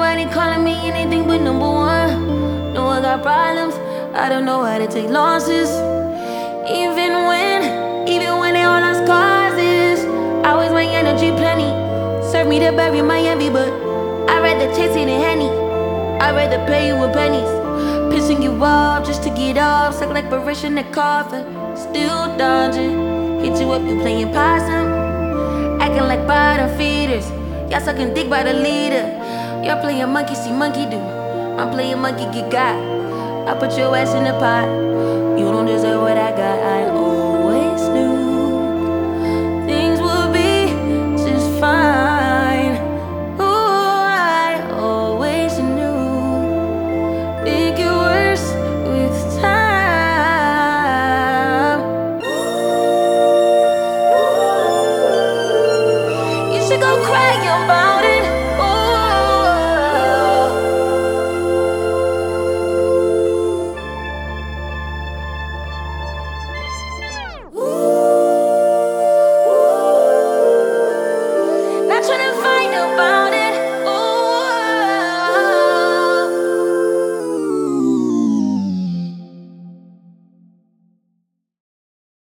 nobody calling me anything but number one. No, I got problems. I don't know how to take losses. Even when they all lost causes, I always my energy plenty. Serve me to bury my envy, but I'd rather chase it in Henny. I'd rather pay you with pennies. Pissing you off just to get off. Suck like Barish in the coffin. Still dodging. Hit you up, you playing possum. Acting like bottom feeders. Y'all sucking dick by the leader. Y'all playing monkey see monkey do. I'm playing monkey get got. I put your ass in the pot. You don't deserve what I got. I always knew things would be just fine. Ooh, I always knew it get worse with time. You should go cry about it. Not trying to find nobody.